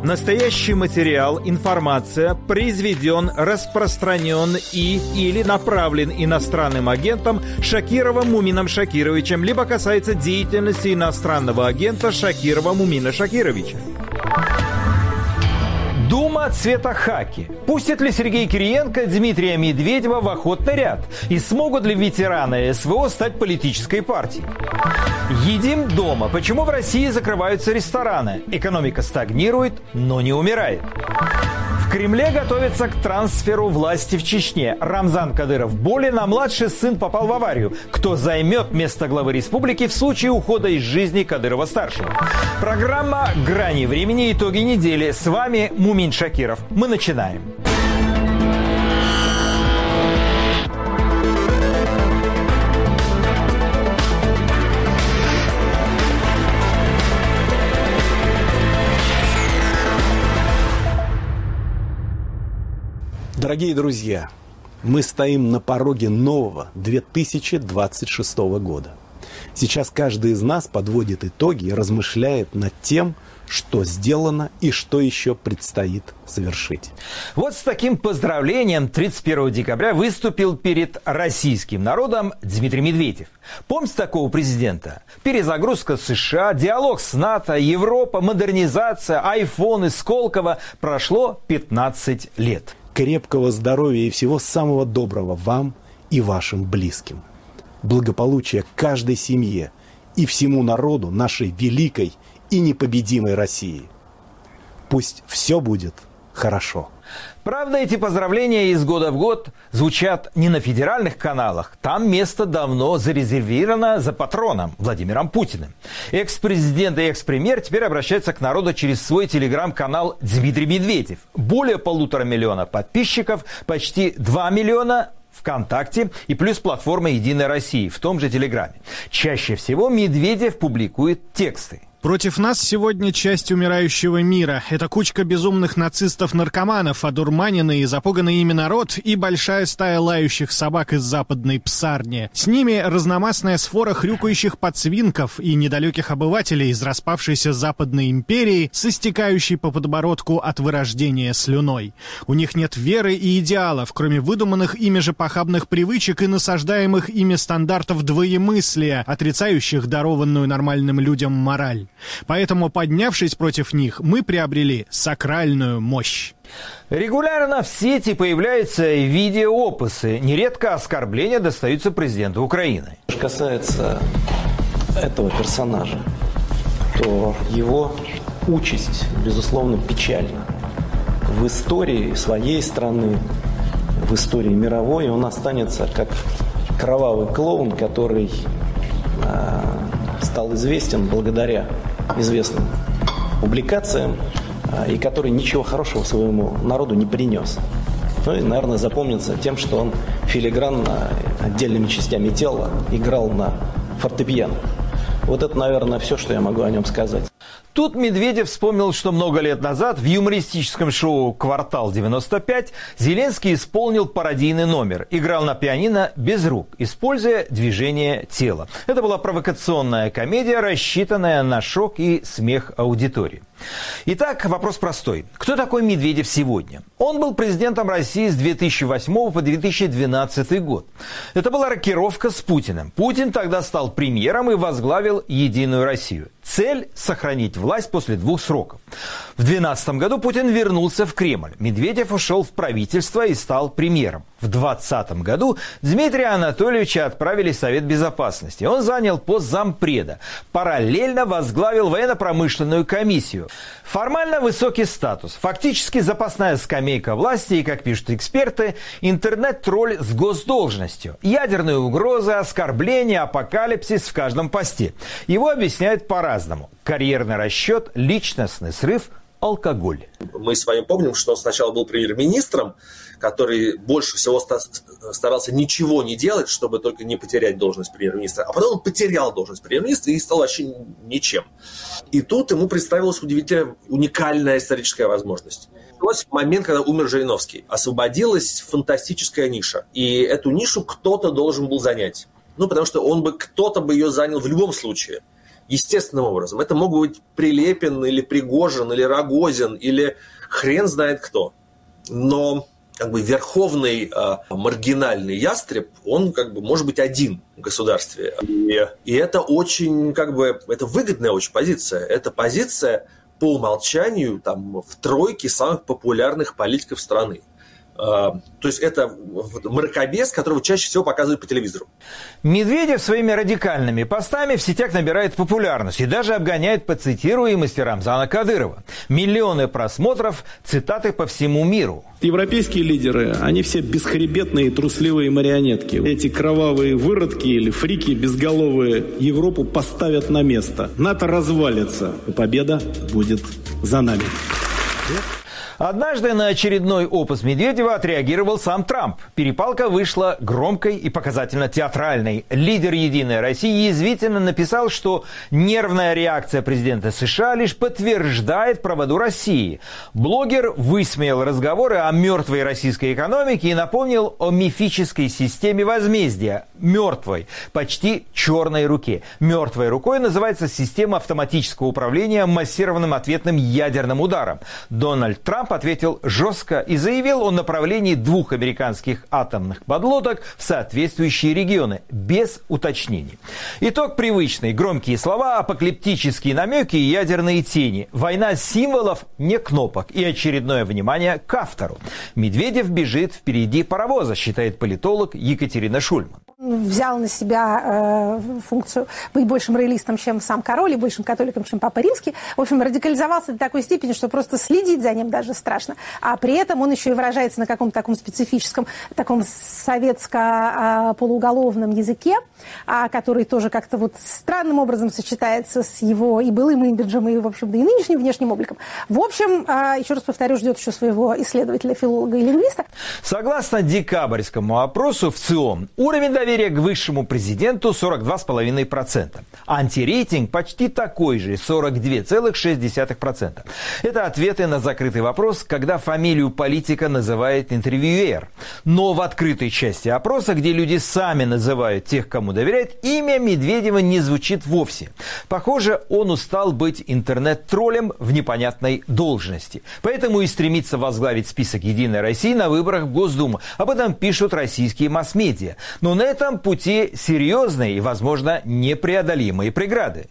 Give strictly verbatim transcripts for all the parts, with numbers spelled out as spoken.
Настоящий материал, информация произведен, распространен и или направлен иностранным агентом Шакировым Мумином Шакировичем, либо касается деятельности иностранного агента Шакирова Мумина Шакировича. Дума цвета хаки. Пустит ли Сергей Кириенко Дмитрия Медведева в охотный ряд? И смогут ли ветераны СВО стать политической партией? Едим дома. Почему в России закрываются рестораны? Экономика стагнирует, но не умирает. В Кремле готовится к трансферу власти в Чечне. Рамзан Кадыров болен, а младший сын попал в аварию. Кто займет место главы республики в случае ухода из жизни Кадырова-старшего? Программа «Грани времени. Итоги недели». С вами Мумин Шакиров. Мы начинаем. Дорогие друзья, мы стоим на пороге нового две тысячи двадцать шестого года. Сейчас каждый из нас подводит итоги и размышляет над тем, что сделано и что еще предстоит совершить. Вот с таким поздравлением тридцать первого декабря выступил перед российским народом Дмитрий Медведев. Помните такого президента? Перезагрузка США, диалог с НАТО, Европа, модернизация, айфоны, Сколково. Прошло пятнадцать лет. Крепкого здоровья и всего самого доброго вам и вашим близким. Благополучия каждой семье и всему народу нашей великой и непобедимой России. Пусть все будет хорошо. Правда, эти поздравления из года в год звучат не на федеральных каналах. Там место давно зарезервировано за патроном Владимиром Путиным. Экс-президент и экс-премьер теперь обращаются к народу через свой телеграм-канал Дмитрий Медведев. Более полутора миллиона подписчиков, почти два миллиона ВКонтакте и плюс платформа «Единая Россия» в том же Телеграме. Чаще всего Медведев публикует тексты. Против нас сегодня часть умирающего мира. Это кучка безумных нацистов-наркоманов, одурманенный и запуганный ими народ и большая стая лающих собак из западной псарни. С ними разномастная сфора хрюкающих подсвинков и недалеких обывателей из распавшейся западной империи с истекающей по подбородку от вырождения слюной. У них нет веры и идеалов, кроме выдуманных ими же похабных привычек и насаждаемых ими стандартов двоемыслия, отрицающих дарованную нормальным людям мораль. Поэтому, поднявшись против них, мы приобрели сакральную мощь. Регулярно в сети появляются видеоопусы. Нередко оскорбления достаются президенту Украины. Что касается этого персонажа, то его участь, безусловно, печальна. В истории своей страны, в истории мировой он останется как кровавый клоун, который э, стал известен благодаря известным публикациям и который ничего хорошего своему народу не принес. Ну и, наверное, запомнится тем, что он филигранно отдельными частями тела играл на фортепиано. Вот это, наверное, все, что я могу о нем сказать. Тут Медведев вспомнил, что много лет назад в юмористическом шоу «Квартал девяносто пять» Зеленский исполнил пародийный номер. Играл на пианино без рук, используя движение тела. Это была провокационная комедия, рассчитанная на шок и смех аудитории. Итак, вопрос простой. Кто такой Медведев сегодня? Он был президентом России с две тысячи восьмого по две тысячи двенадцатый год. Это была рокировка с Путиным. Путин тогда стал премьером и возглавил «Единую Россию». Цель – сохранить власть после двух сроков. В две тысячи двенадцатом году Путин вернулся в Кремль. Медведев ушел в правительство и стал премьером. В две тысячи двадцатом году Дмитрия Анатольевича отправили в Совет Безопасности. Он занял пост зампреда. Параллельно возглавил военно-промышленную комиссию. Формально высокий статус. Фактически запасная скамейка власти и, как пишут эксперты, интернет-тролль с госдолжностью. Ядерные угрозы, оскорбления, апокалипсис в каждом посте. Его объясняют по-разному. Карьерный расчет, личностный срыв, алкоголь. Мы с вами помним, что он сначала был премьер-министром, который больше всего старался ничего не делать, чтобы только не потерять должность премьер-министра. А потом он потерял должность премьер-министра и стал вообще ничем. И тут ему представилась удивительная, уникальная историческая возможность. В момент, когда умер Жириновский, освободилась фантастическая ниша. И эту нишу кто-то должен был занять. Ну, потому что он бы, кто-то бы ее занял в любом случае. естественным образом. Это мог быть Прилепин или Пригожин или Рогозин или хрен знает кто. Но как бы верховный э, маргинальный ястреб, он как бы может быть один в государстве. И, и это очень как бы это выгодная очень позиция. Это позиция по умолчанию там, в тройке самых популярных политиков страны. То есть это мракобес, которого чаще всего показывают по телевизору. Медведев своими радикальными постами в сетях набирает популярность и даже обгоняет по цитируемости Рамзана Кадырова. Миллионы просмотров, цитаты по всему миру. Европейские лидеры, они все бесхребетные трусливые марионетки. Эти кровавые выродки или фрики безголовые Европу поставят на место. НАТО развалится, и победа будет за нами. Однажды на очередной опус Медведева отреагировал сам Трамп. Перепалка вышла громкой и показательно театральной. Лидер «Единой России» язвительно написал, что нервная реакция президента США лишь подтверждает правоту России. Блогер высмеял разговоры о мертвой российской экономике и напомнил о мифической системе возмездия – мертвой, почти черной руке. Мертвой рукой называется система автоматического управления массированным ответным ядерным ударом. Дональд Трамп ответил жестко и заявил о направлении двух американских атомных подлодок в соответствующие регионы, без уточнений. Итог привычный. Громкие слова, апокалиптические намеки и ядерные тени. Война символов, не кнопок. И очередное внимание к автору. Медведев бежит впереди паровоза, считает политолог Екатерина Шульман. Взял на себя э, функцию быть большим роялистом, чем сам король, и большим католиком, чем Папа Римский. В общем, радикализовался до такой степени, что просто следить за ним даже страшно. А при этом он еще и выражается на каком-то таком специфическом, таком советско-полууголовном языке, а, который тоже как-то вот странным образом сочетается с его и былым имиджем, и, в общем, да и нынешним внешним обликом. В общем, а, еще раз повторю, ждет еще своего исследователя, филолога и лингвиста. Согласно декабрьскому опросу в ЦИОМ, уровень доверия к высшему президенту сорок два целых пять десятых процента. Антирейтинг почти такой же, сорок два целых шесть десятых процента. Это ответы на закрытый вопрос, когда фамилию политика называет интервьюер. Но в открытой части опроса, где люди сами называют тех, кому доверяют, имя Медведева не звучит вовсе. Похоже, он устал быть интернет-троллем в непонятной должности. Поэтому и стремится возглавить список «Единой России» на выборах в Госдуму. Об этом пишут российские масс-медиа. Но на этом пути серьезные и, возможно, непреодолимые преграды.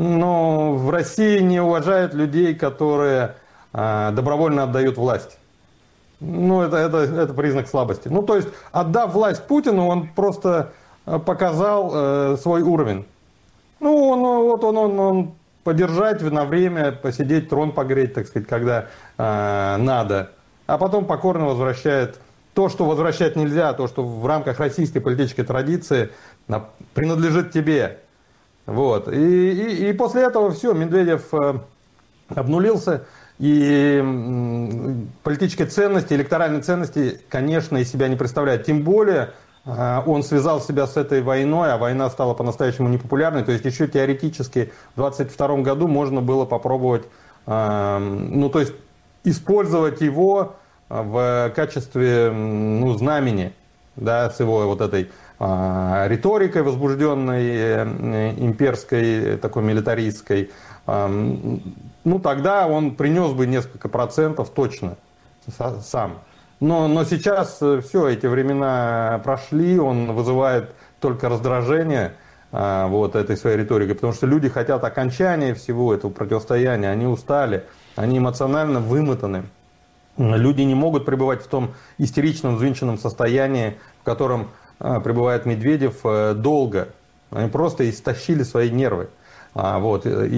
Но в России не уважают людей, которые э, добровольно отдают власть. Ну, это, это, это признак слабости. Ну, то есть, отдав власть Путину, он просто показал э, свой уровень. Ну, он, вот он, он, он подержать на время, посидеть, трон погреть, так сказать, когда э, надо. А потом покорно возвращает то, что возвращать нельзя, то, что в рамках российской политической традиции принадлежит тебе. Вот. И, и, и после этого все, Медведев э, обнулился, и э, политической ценности, электоральной ценности, конечно, из себя не представляет. Тем более э, он связал себя с этой войной, а война стала по-настоящему непопулярной. То есть еще теоретически в двадцать втором году можно было попробовать, э, ну то есть использовать его в качестве, ну, знамени, да, с его вот этой а, риторикой возбужденной, э, имперской, такой милитаристской. А, ну, тогда он принес бы несколько процентов точно сам. Но, но сейчас все, эти времена прошли, он вызывает только раздражение а, вот этой своей риторикой, потому что люди хотят окончания всего этого противостояния, они устали, они эмоционально вымотаны. Люди не могут пребывать в том истеричном, взвинченном состоянии, в котором а, пребывает Медведев а, долго. Они просто истощили свои нервы. А, вот.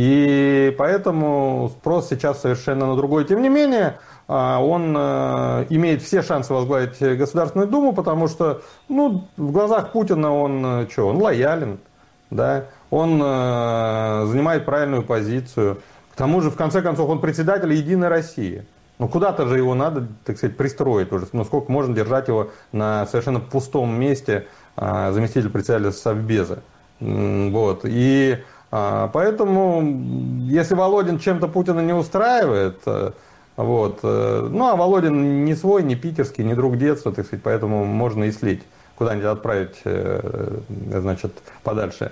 И поэтому спрос сейчас совершенно на другой. Тем не менее, а, он а, имеет все шансы возглавить Государственную Думу, потому что, ну, в глазах Путина он, что, он лоялен, да? Он а, занимает правильную позицию. К тому же, в конце концов, он председатель «Единой России». Ну, куда-то же его надо, так сказать, пристроить уже. Ну, сколько можно держать его на совершенно пустом месте, а, заместитель председателя Совбеза. Вот. И а, поэтому, если Володин чем-то Путина не устраивает, вот, ну, а Володин не свой, не питерский, не друг детства, так сказать, поэтому можно и слить, куда-нибудь отправить, значит, подальше.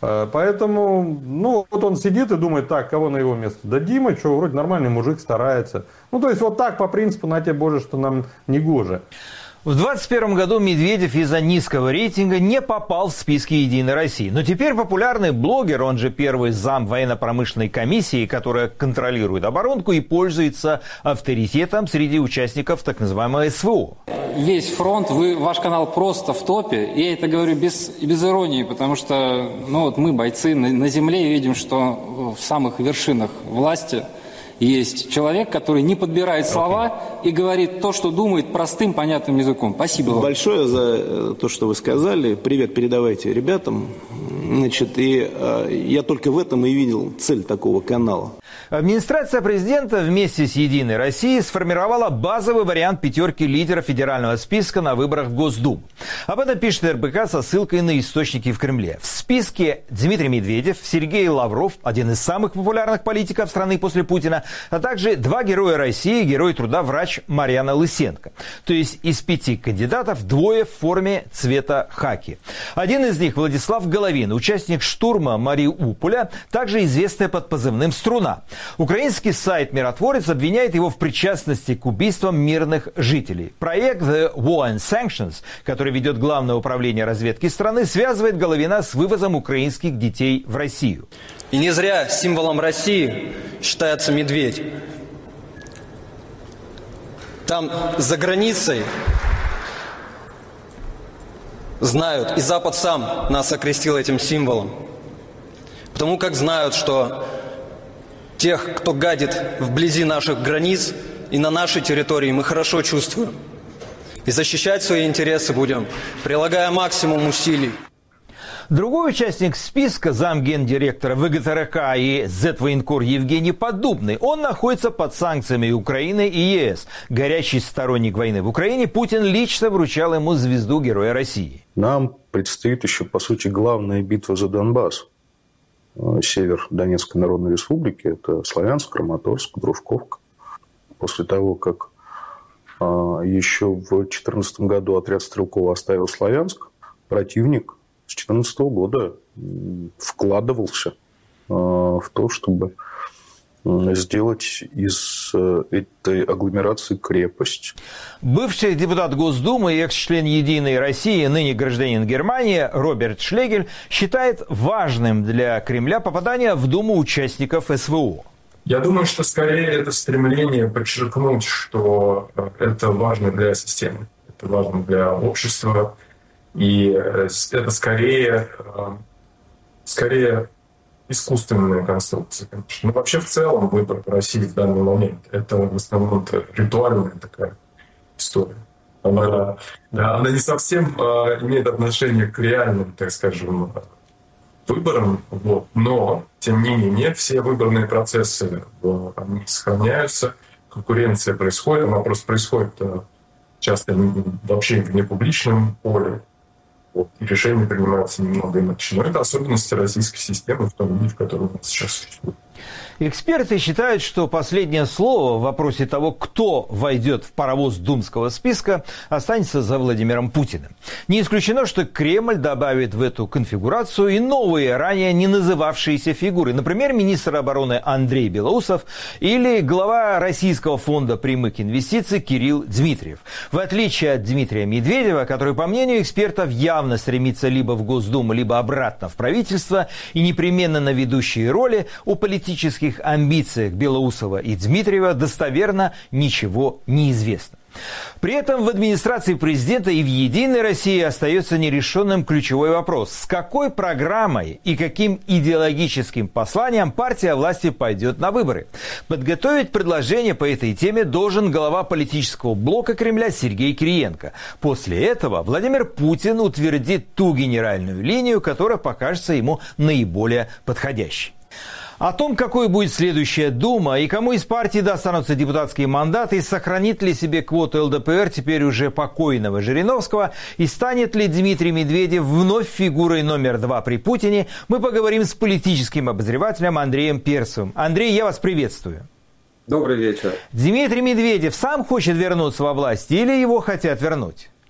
Поэтому, ну, вот он сидит и думает, так, кого на его место? Да Дима, что, вроде нормальный мужик, старается. Ну, то есть вот так по принципу, на тебе, Боже, что нам не гоже. В двадцать первом году Медведев из-за низкого рейтинга не попал в списки «Единой России». Но теперь популярный блогер, он же первый зам военно-промышленной комиссии, которая контролирует оборонку и пользуется авторитетом среди участников так называемого СВО. Весь фронт, вы, ваш канал просто в топе. Я это говорю без, без иронии, потому что ну, вот мы, бойцы, на, на земле видим, что в самых вершинах власти есть человек, который не подбирает слова okay. и говорит то, что думает простым, понятным языком. Спасибо вам. Большое за то, что вы сказали. Привет передавайте ребятам. Значит, и э, я только в этом и видел цель такого канала. Администрация президента вместе с «Единой Россией» сформировала базовый вариант пятерки лидеров федерального списка на выборах в Госдуму. Об этом пишет эр бэ ка со ссылкой на источники в Кремле. В списке Дмитрий Медведев, Сергей Лавров, один из самых популярных политиков страны после Путина, а также два героя России, герой труда, врач Марьяна Лысенко. То есть из пяти кандидатов двое в форме цвета хаки. Один из них Владислав Головин, участник штурма Мариуполя, также известный под позывным «Струна». Украинский сайт «Миротворец» обвиняет его в причастности к убийствам мирных жителей. Проект The War and Sanctions, который ведет Главное управление разведки страны, связывает Головина с вывозом украинских детей в Россию. И не зря символом России считается медведь. Там, за границей, знают, и Запад сам нас окрестил этим символом. Потому как знают, что тех, кто гадит вблизи наших границ и на нашей территории, мы хорошо чувствуем. И защищать свои интересы будем, прилагая максимум усилий. Другой участник списка, замгендиректора вэ гэ тэ эр ка и зет-военкор Евгений Поддубный, он находится под санкциями Украины и е эс. Горячий сторонник войны в Украине, Путин лично вручал ему звезду Героя России. Нам предстоит еще, по сути, главная битва за Донбасс. Север Донецкой Народной Республики, это Славянск, Краматорск, Дружковка. После того, как еще в две тысячи четырнадцатом году отряд Стрелкова оставил Славянск, противник с две тысячи четырнадцатого года вкладывался в то, чтобы сделать из этой агломерации крепость. Бывший депутат Госдумы и экс-член «Единой России», ныне гражданин Германии Роберт Шлегель считает важным для Кремля попадание в Думу участников эс вэ о. Я думаю, что скорее это стремление подчеркнуть, что это важно для системы, это важно для общества, и это скорее, скорее искусственная конструкция, конечно. Но вообще в целом выбор России в данный момент – это в основном ритуальная такая история. Она, да, она не совсем э, имеет отношение к реальным, так скажем, выборам, вот. Но, тем не менее, все выборные процессы э, они сохраняются, конкуренция происходит, она просто происходит э, часто вообще в непубличном поле. Вот, и решения принимаются немного иначе. Но это особенности российской системы в том виде, в котором у нас сейчас существует. Эксперты считают, что последнее слово в вопросе того, кто войдет в паровоз думского списка, останется за Владимиром Путиным. Не исключено, что Кремль добавит в эту конфигурацию и новые, ранее не называвшиеся фигуры. Например, министр обороны Андрей Белоусов или глава Российского фонда прямых инвестиций Кирилл Дмитриев. В отличие от Дмитрия Медведева, который, по мнению экспертов, явно стремится либо в Госдуму, либо обратно в правительство и непременно на ведущие роли, у политических амбициях Белоусова и Дмитриева достоверно ничего не известно. При этом в администрации президента и в «Единой России» остается нерешенным ключевой вопрос: с какой программой и каким идеологическим посланием партия власти пойдет на выборы? Подготовить предложение по этой теме должен глава политического блока Кремля Сергей Кириенко. После этого Владимир Путин утвердит ту генеральную линию, которая покажется ему наиболее подходящей. О том, какой будет следующая Дума и кому из партий достанутся депутатские мандаты, и сохранит ли себе квоту эл дэ пэ эр теперь уже покойного Жириновского, и станет ли Дмитрий Медведев вновь фигурой номер два при Путине, мы поговорим с политическим обозревателем Андреем Перцевым. Андрей, я вас приветствую. Добрый вечер. Дмитрий Медведев сам хочет вернуться во власть или его хотят вернуть?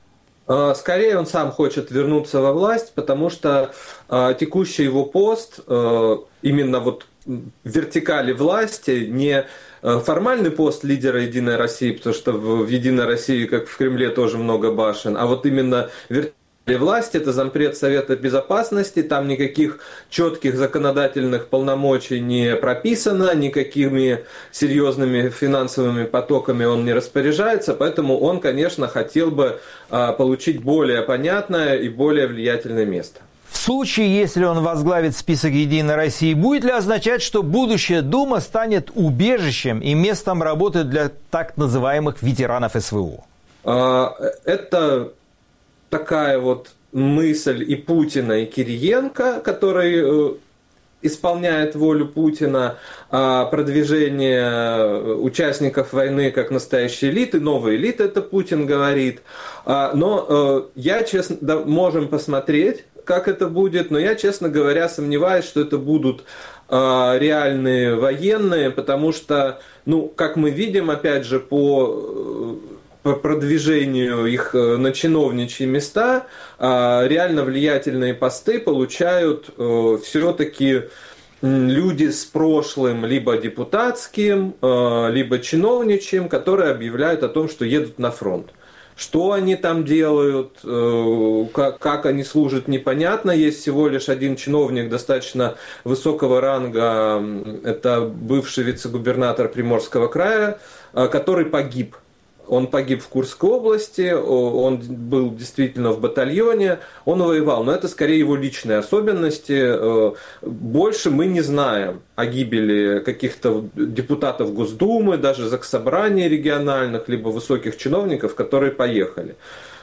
Скорее он сам хочет вернуться во власть, потому что э, текущий его пост, э, именно вот в вертикали власти, не формальный пост лидера «Единой России», потому что в, в «Единой России», как в Кремле, тоже много башен, а вот именно вертикали власти, это зампред Совета Безопасности, там никаких четких законодательных полномочий не прописано, никакими серьезными финансовыми потоками он не распоряжается, поэтому он, конечно, хотел бы а, получить более понятное и более влиятельное место. В случае, если он возглавит список «Единой России», будет ли означать, что будущая Дума станет убежищем и местом работы для так называемых ветеранов СВО? А, это такая вот мысль и Путина, и Кириенко, который э, исполняет волю Путина, э, продвижение участников войны как настоящей элиты, новой элиты, это Путин говорит. Э, но э, я, честно, да, можем посмотреть, как это будет, но я, честно говоря, сомневаюсь, что это будут э, реальные военные, потому что, ну, как мы видим, опять же, по... по продвижению их на чиновничьи места, реально влиятельные посты получают все-таки люди с прошлым либо депутатским, либо чиновничьим, которые объявляют о том, что едут на фронт. Что они там делают, как, как они служат, непонятно. Есть всего лишь один чиновник достаточно высокого ранга, это бывший вице-губернатор Приморского края, который погиб. Он погиб в Курской области, он был действительно в батальоне, он воевал, но это скорее его личные особенности. Больше мы не знаем о гибели каких-то депутатов Госдумы, даже заксобраний региональных, либо высоких чиновников, которые поехали.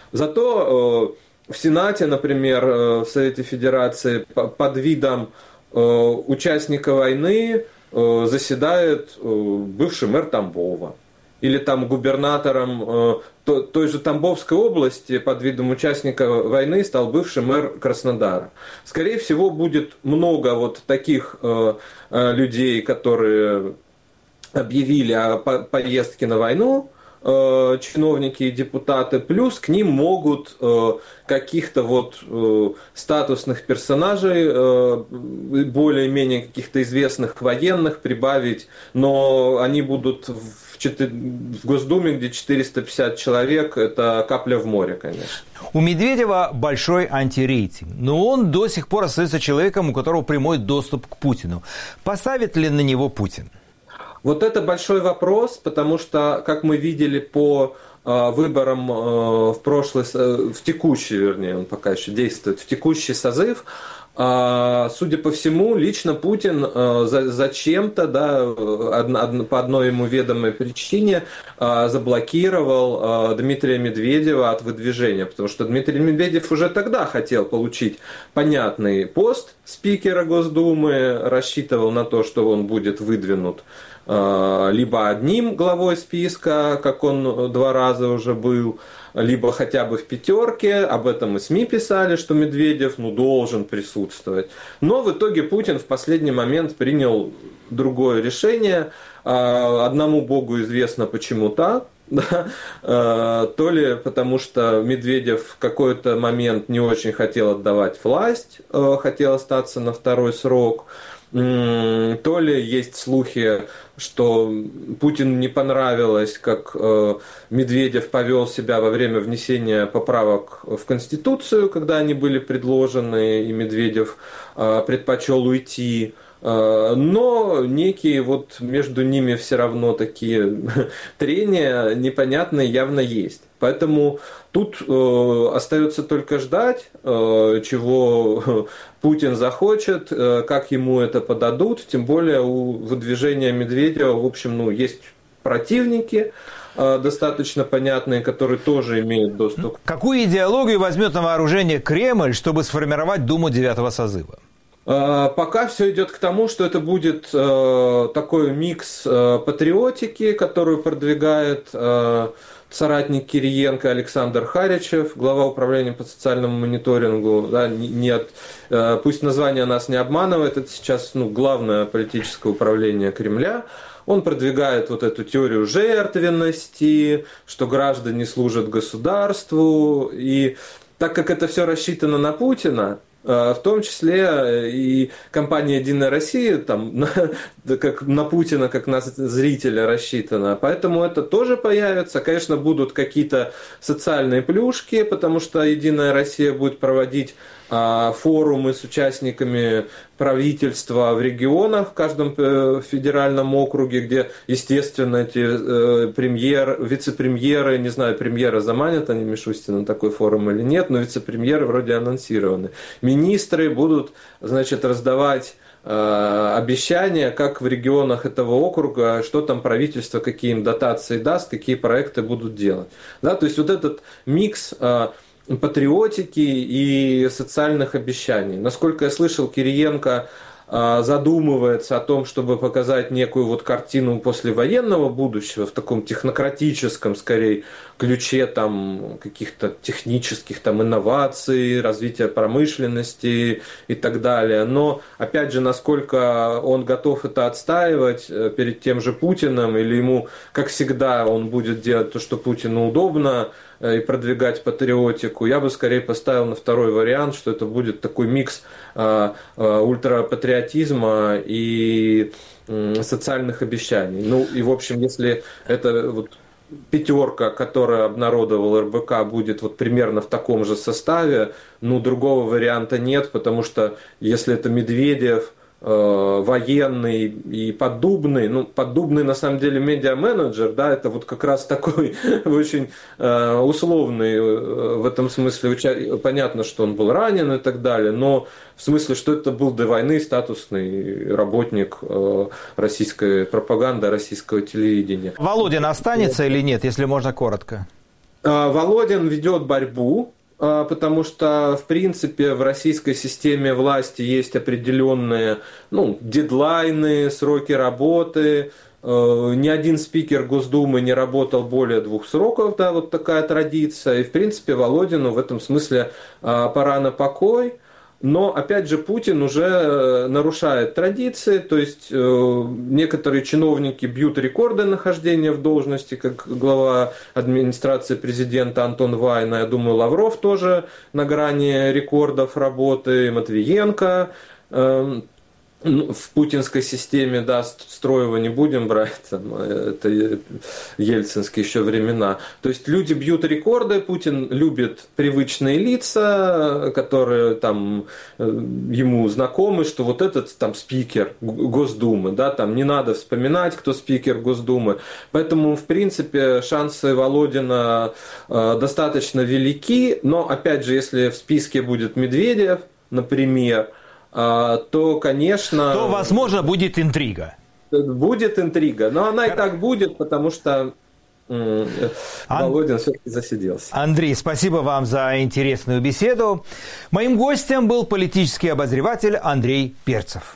Зато в Сенате, например, в Совете Федерации под видом участника войны заседает бывший мэр Тамбова. Или там губернатором э, то, той же Тамбовской области под видом участника войны стал бывший мэр Краснодара. Скорее всего, будет много вот таких э, э, людей, которые объявили о по- поездке на войну, э, чиновники и депутаты, плюс к ним могут э, каких-то вот э, статусных персонажей, э, более-менее каких-то известных военных прибавить, но они будут в в Госдуме, где четыреста пятьдесят человек, это капля в море, конечно. У Медведева большой антирейтинг, но он до сих пор остается человеком, у которого прямой доступ к Путину. Поставит ли на него Путин? Вот это большой вопрос, потому что, как мы видели по э, выборам э, в прошлый, э, в текущий, вернее, он пока еще действует, в текущий созыв, судя по всему, лично Путин зачем-то, да, по одной ему ведомой причине заблокировал Дмитрия Медведева от выдвижения, потому что Дмитрий Медведев уже тогда хотел получить понятный пост спикера Госдумы, рассчитывал на то, что он будет выдвинут либо одним главой списка, как он два раза уже был, либо хотя бы в пятерке. Об этом и СМИ писали, что Медведев ну, должен присутствовать. Но в итоге Путин в последний момент принял другое решение. Одному Богу известно, почему так. Да, то ли потому, что Медведев в какой-то момент не очень хотел отдавать власть, хотел остаться на второй срок, то ли есть слухи, что Путину не понравилось, как Медведев повел себя во время внесения поправок в Конституцию, когда они были предложены, и Медведев предпочел уйти. Но некие вот между ними все равно такие трения непонятные явно есть. Поэтому тут э, остается только ждать, э, чего Путин захочет, э, как ему это подадут. Тем более у выдвижения Медведева, в общем, ну, есть противники э, достаточно понятные, которые тоже имеют доступ. Какую идеологию возьмет на вооружение Кремль, чтобы сформировать Думу девятого созыва? Пока все идет к тому, что это будет э, такой микс э, патриотики, которую продвигает э, соратник Кириенко Александр Харичев, глава управления по социальному мониторингу. Да, нет, э, пусть название нас не обманывает, это сейчас ну, главное политическое управление Кремля. Он продвигает вот эту теорию жертвенности, что граждане служат государству. И так как это все рассчитано на Путина, в том числе и компания «Единая Россия», там, на, как на Путина, как на зрителя рассчитана. Поэтому это тоже появится. Конечно, будут какие-то социальные плюшки, потому что «Единая Россия» будет проводить а, форумы с участниками правительства в регионах, в каждом федеральном округе, где, естественно, эти э, премьер, вице-премьеры, не знаю, премьера заманят они Мишустина на такой форум или нет, но вице-премьеры вроде анонсированы. Министры будут, значит, раздавать э, обещания, как в регионах этого округа, что там правительство, какие им дотации даст, какие проекты будут делать. Да, то есть вот этот микс э, патриотики и социальных обещаний. Насколько я слышал, Кириенко задумывается о том, чтобы показать некую вот картину послевоенного будущего в таком технократическом, скорее, ключе там каких-то технических там инноваций, развития промышленности и так далее. Но, опять же, насколько он готов это отстаивать перед тем же Путиным, или ему, как всегда, он будет делать то, что Путину удобно, и продвигать патриотику, я бы скорее поставил на второй вариант, что это будет такой микс э, э, ультрапатриотизма и э, социальных обещаний. Ну и, в общем, если это вот пятерка, которая обнародовал эр бэ ка, будет вот примерно в таком же составе, ну другого варианта нет, потому что если это Медведев, военный и Поддубный. Ну, Поддубный на самом деле медиа-менеджер, да, это вот как раз такой очень условный в этом смысле. Понятно, что он был ранен и так далее, но в смысле, что это был до войны статусный работник российской пропаганды, российского телевидения. Володин останется или нет, если можно коротко? Володин ведет борьбу, потому что, в принципе, в российской системе власти есть определенные, ну, дедлайны, сроки работы. Ни один спикер Госдумы не работал более двух сроков, да, вот такая традиция. И, в принципе, Володину в этом смысле пора на покой. Но, опять же, Путин уже нарушает традиции, то есть э, некоторые чиновники бьют рекорды нахождения в должности, как глава администрации президента Антон Вайна. Я думаю, Лавров тоже на грани рекордов работы, Матвиенко. Э, в путинской системе, да, Строева не будем брать, там, это ельцинские еще времена. То есть люди бьют рекорды, Путин любит привычные лица, которые там ему знакомы, что вот этот там спикер Госдумы, да, там не надо вспоминать, кто спикер Госдумы. Поэтому, в принципе, шансы Володина достаточно велики, но, опять же, если в списке будет Медведев, например, то, конечно... То, возможно, будет интрига. Будет интрига, но она и так будет, потому что Володин Ан... все-таки засиделся. Андрей, спасибо вам за интересную беседу. Моим гостем был политический обозреватель Андрей Перцев.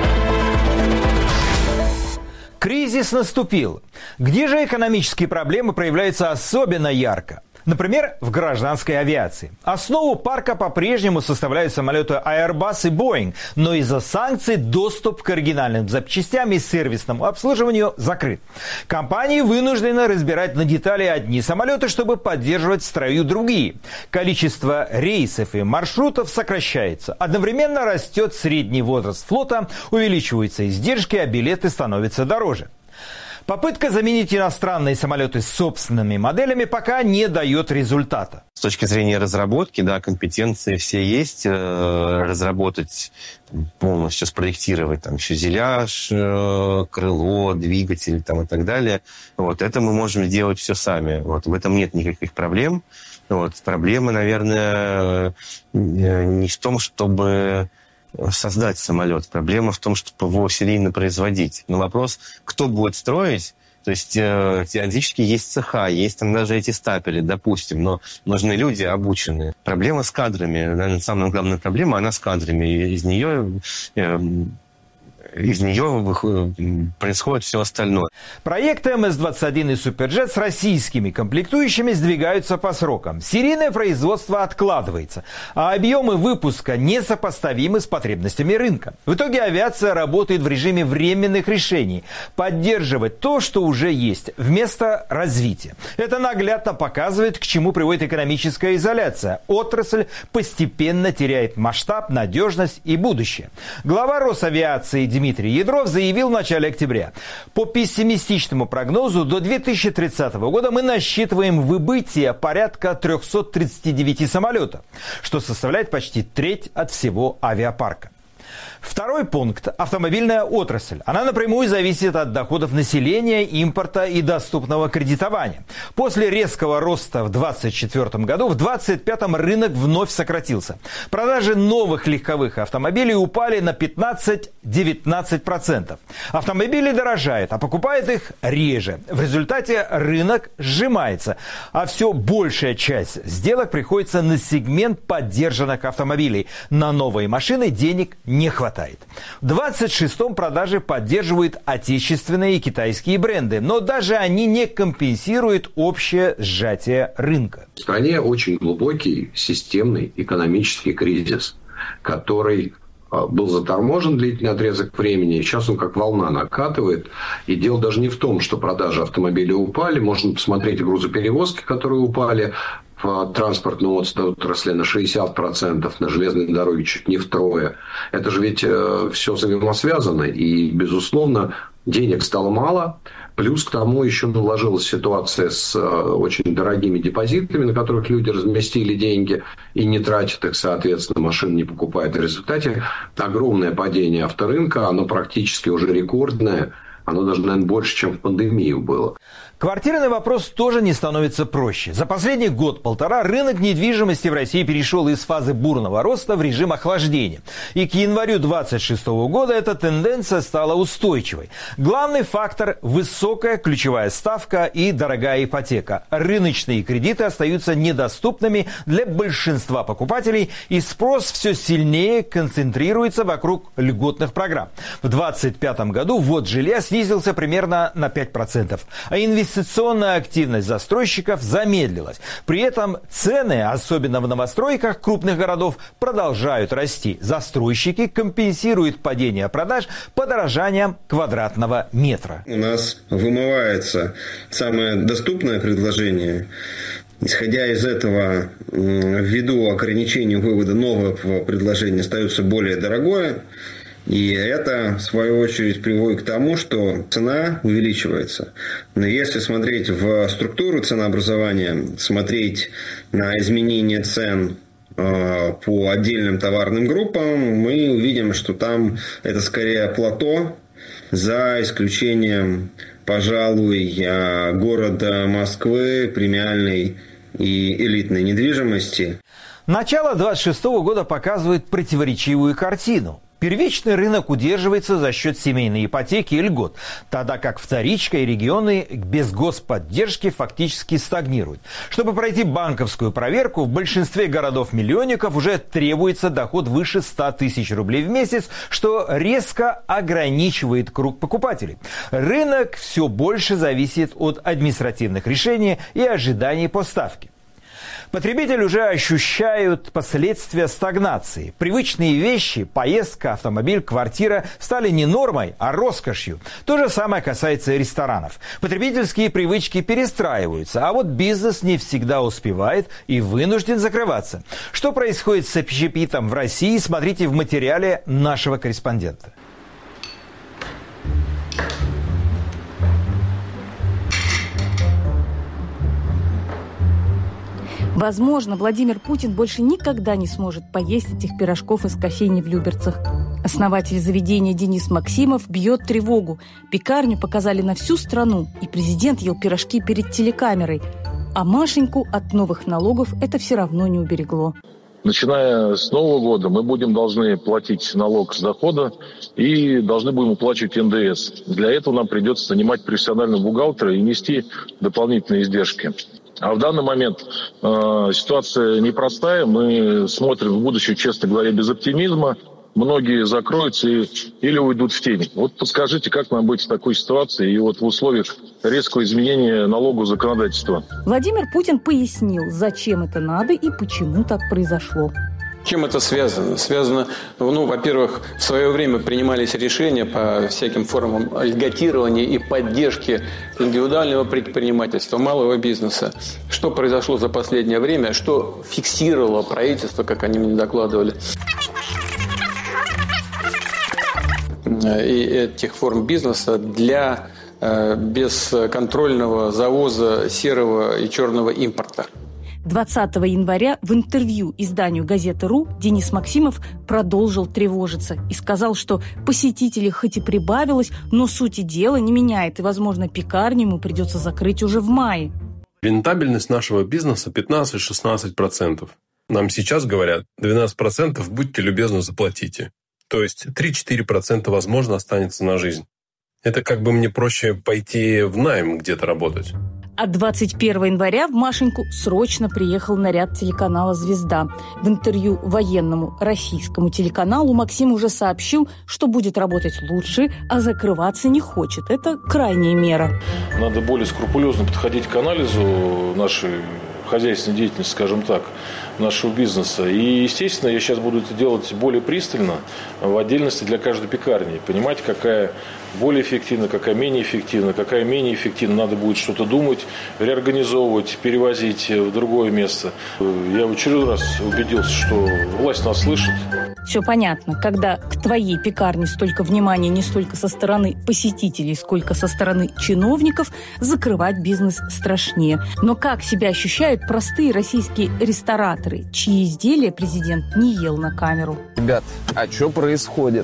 Кризис наступил. Где же экономические проблемы проявляются особенно ярко? Например, в гражданской авиации. Основу парка по-прежнему составляют самолеты Airbus и Boeing, но из-за санкций доступ к оригинальным запчастям и сервисному обслуживанию закрыт. Компании вынуждены разбирать на детали одни самолеты, чтобы поддерживать в строю другие. Количество рейсов и маршрутов сокращается. Одновременно растет средний возраст флота, увеличиваются издержки, а билеты становятся дороже. Попытка заменить иностранные самолеты собственными моделями пока не дает результата. С точки зрения разработки, да, компетенции все есть. Разработать, полностью спроектировать там фюзеляж, крыло, двигатель там, и так далее. Вот, это мы можем сделать все сами. Вот, в этом нет никаких проблем. Вот, проблема, наверное, не в том, чтобы создать самолет. Проблема в том, чтобы его серийно производить. Но вопрос, кто будет строить, то есть э, теоретически есть цеха, есть там даже эти стапели, допустим, но нужны люди обученные. Проблема с кадрами, наверное, самая главная проблема, она с кадрами. Из нее э, из нее происходит все остальное. Проекты эм эс двадцать один и Суперджет с российскими комплектующими сдвигаются по срокам. Серийное производство откладывается, а объемы выпуска несопоставимы с потребностями рынка. В итоге авиация работает в режиме временных решений, поддерживать то, что уже есть, вместо развития. Это наглядно показывает, к чему приводит экономическая изоляция. Отрасль постепенно теряет масштаб, надежность и будущее. Глава Росавиации Дмитрий Ядров заявил в начале октября: по пессимистичному прогнозу до две тысячи тридцатого года мы насчитываем выбытие порядка триста тридцать девять самолетов, что составляет почти треть от всего авиапарка. Второй пункт – автомобильная отрасль. Она напрямую зависит от доходов населения, импорта и доступного кредитования. После резкого роста в двадцать четвёртом году, в двадцать пятом рынок вновь сократился. Продажи новых легковых автомобилей упали на пятнадцать-девятнадцать процентов. Автомобили дорожают, а покупают их реже. В результате рынок сжимается, а все большая часть сделок приходится на сегмент поддержанных автомобилей. На новые машины денег не хватает. В двадцать шестом продажи поддерживают отечественные и китайские бренды, но даже они не компенсируют общее сжатие рынка. В стране очень глубокий системный экономический кризис, который был заторможен длительный отрезок времени, и сейчас он как волна накатывает. И дело даже не в том, что продажи автомобилей упали. Можно посмотреть грузоперевозки, которые упали в транспортной отрасли на шестьдесят процентов, на железной дороге чуть не втрое. Это же ведь э, все взаимосвязано. И, безусловно, денег стало мало. Плюс к тому еще наложилась ситуация с э, очень дорогими депозитами, на которых люди разместили деньги и не тратят их, соответственно, машин не покупают. В результате огромное падение авторынка, оно практически уже рекордное. Оно даже, наверное, больше, чем в пандемию было. Квартирный вопрос тоже не становится проще. За последний год-полтора рынок недвижимости в России перешел из фазы бурного роста в режим охлаждения. И к январю двадцать шестого года эта тенденция стала устойчивой. Главный фактор – высокая ключевая ставка и дорогая ипотека. Рыночные кредиты остаются недоступными для большинства покупателей, и спрос все сильнее концентрируется вокруг льготных программ. В двадцать пятом году ввод жилья снизился примерно на пять процентов, а инвестиции Инвестиционная активность застройщиков замедлилась. При этом цены, особенно в новостройках крупных городов, продолжают расти. Застройщики компенсируют падение продаж подорожанием квадратного метра. У нас вымывается самое доступное предложение. Исходя из этого, ввиду ограничения вывода нового предложения остается более дорогое. И это, в свою очередь, приводит к тому, что цена увеличивается. Но если смотреть в структуру ценообразования, смотреть на изменение цен э, по отдельным товарным группам, мы увидим, что там это скорее плато, за исключением, пожалуй, города Москвы, премиальной и элитной недвижимости. Начало двадцать шестого года показывает противоречивую картину. Первичный рынок удерживается за счет семейной ипотеки и льгот, тогда как вторичка и регионы без господдержки фактически стагнируют. Чтобы пройти банковскую проверку, в большинстве городов-миллионников уже требуется доход выше ста тысяч рублей в месяц, что резко ограничивает круг покупателей. Рынок все больше зависит от административных решений и ожиданий по ставке. Потребители уже ощущают последствия стагнации. Привычные вещи – поездка, автомобиль, квартира – стали не нормой, а роскошью. То же самое касается и ресторанов. Потребительские привычки перестраиваются, а вот бизнес не всегда успевает и вынужден закрываться. Что происходит с общепитом в России, смотрите в материале нашего корреспондента. Возможно, Владимир Путин больше никогда не сможет поесть этих пирожков из кофейни в Люберцах. Основатель заведения Денис Максимов бьет тревогу. Пекарню показали на всю страну, и президент ел пирожки перед телекамерой. А Машеньку от новых налогов это все равно не уберегло. Начиная с Нового года мы будем должны платить налог с дохода и должны будем уплачивать эн дэ эс. Для этого нам придется нанимать профессионального бухгалтера и нести дополнительные издержки. А в данный момент э, ситуация непростая. Мы смотрим в будущее, честно говоря, без оптимизма. многие закроются и, или уйдут в тень. Вот подскажите, как нам быть в такой ситуации и вот в условиях резкого изменения налогового законодательства? Владимир Путин пояснил, зачем это надо и почему так произошло. Чем это связано? Связано, ну, во-первых, в свое время принимались решения по всяким формам льготирования и поддержки индивидуального предпринимательства, малого бизнеса. Что произошло за последнее время, что фиксировало правительство, как они мне докладывали, и этих форм бизнеса для э, бесконтрольного завоза серого и черного импорта. двадцатого января в интервью изданию «Газета.ру» Денис Максимов продолжил тревожиться и сказал, что посетителей хоть и прибавилось, но сути дела не меняет, и, возможно, пекарню ему придется закрыть уже в мае. Рентабельность нашего бизнеса пятнадцать-шестнадцать процентов. Нам сейчас говорят, двенадцать процентов будьте любезны заплатите. То есть три-четыре процента, возможно, останется на жизнь. Это как бы мне проще пойти в найм где-то работать. А двадцать первого января в Машеньку срочно приехал наряд телеканала «Звезда». В интервью военному российскому телеканалу Максим уже сообщил, что будет работать лучше, а закрываться не хочет. Это крайняя мера. Надо более скрупулезно подходить к анализу нашей хозяйственной деятельности, скажем так, нашего бизнеса. И, естественно, я сейчас буду это делать более пристально, в отдельности для каждой пекарни. Понимать, какая более эффективна, какая менее эффективна, какая менее эффективна. Надо будет что-то думать, реорганизовывать, перевозить в другое место. Я в очередной раз убедился, что власть нас слышит. Все понятно. Когда к твоей пекарне столько внимания не столько со стороны посетителей, сколько со стороны чиновников, закрывать бизнес страшнее. Но как себя ощущают простые российские рестораторы, чьи изделия президент не ел на камеру? Ребят, а что происходит?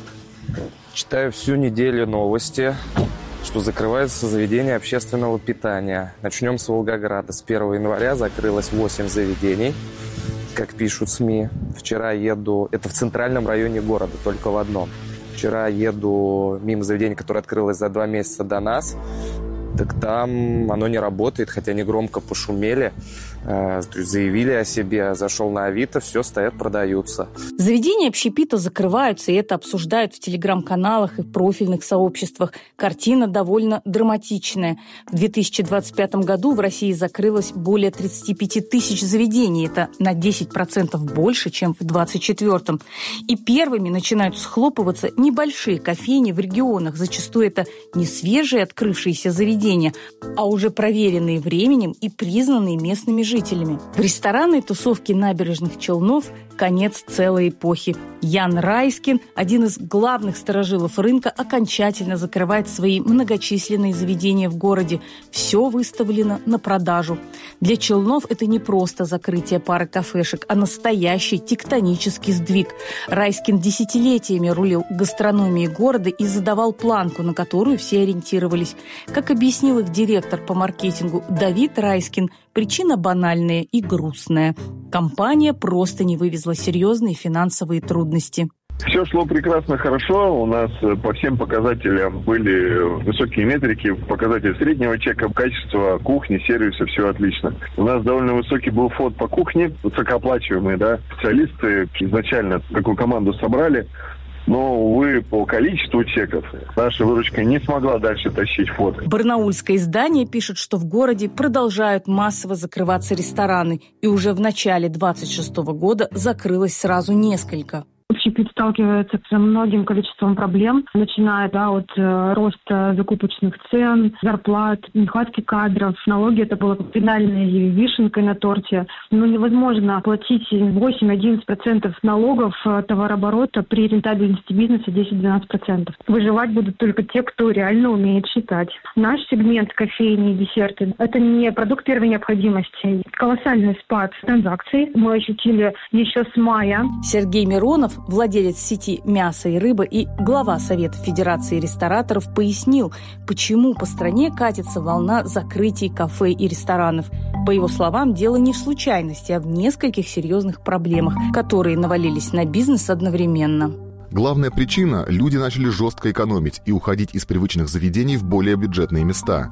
Читаю всю неделю новости, что закрывается заведение общественного питания. Начнем с Волгограда. С первого января закрылось восемь заведений, как пишут СМИ. Вчера еду, это в центральном районе города, только в одном. Вчера еду мимо заведения, которое открылось за два месяца до нас. Так там оно не работает, хотя они громко пошумели, э, заявили о себе. Зашел на Авито, все, стоят, продаются. Заведения общепита закрываются, и это обсуждают в телеграм-каналах и профильных сообществах. Картина довольно драматичная. В две тысячи двадцать пятом году в России закрылось более тридцать пять тысяч заведений. Это на десять процентов больше, чем в двадцать четвёртом. И первыми начинают схлопываться небольшие кофейни в регионах. Зачастую это не свежие открывшиеся заведения, а уже проверенные временем и признанные местными жителями. В ресторанной тусовке набережных Челнов конец целой эпохи. Ян Райскин, один из главных старожилов рынка, окончательно закрывает свои многочисленные заведения в городе. Все выставлено на продажу. Для Челнов это не просто закрытие пары кафешек, а настоящий тектонический сдвиг. Райскин десятилетиями рулил гастрономией города и задавал планку, на которую все ориентировались. Как объяснил их директор по маркетингу Давид Райскин, причина банальная и грустная. Компания просто не вывезла серьезные финансовые трудности. Все шло прекрасно, хорошо. У нас по всем показателям были высокие метрики, показатели среднего чека, качество кухни, сервиса, все отлично. У нас довольно высокий был фонд по кухне, высокооплачиваемые, да. Специалисты изначально такую команду собрали. Но, увы, по количеству чеков наша выручка не смогла дальше тащить фото. Барнаульское издание пишет, что в городе продолжают массово закрываться рестораны. И уже в начале двадцать шестого года закрылось сразу несколько. Общепит сталкивается с многим количеством проблем, начиная да, от э, роста закупочных цен, зарплат, нехватки кадров. Налоги это было финальной вишенкой на торте. Но невозможно платить восемь-одиннадцать процентов налогов товарооборота при рентабельности бизнеса десять-двенадцать процентов. Выживать будут только те, кто реально умеет считать. Наш сегмент кофейни и десерты – это не продукт первой необходимости. Колоссальный спад транзакций мы ощутили еще с мая. Сергей Миронов, владелец сети «Мясо и рыба» и глава Совета Федерации рестораторов, пояснил, почему по стране катится волна закрытий кафе и ресторанов. По его словам, дело не в случайности, а в нескольких серьезных проблемах, которые навалились на бизнес одновременно. Главная причина – люди начали жестко экономить и уходить из привычных заведений в более бюджетные места.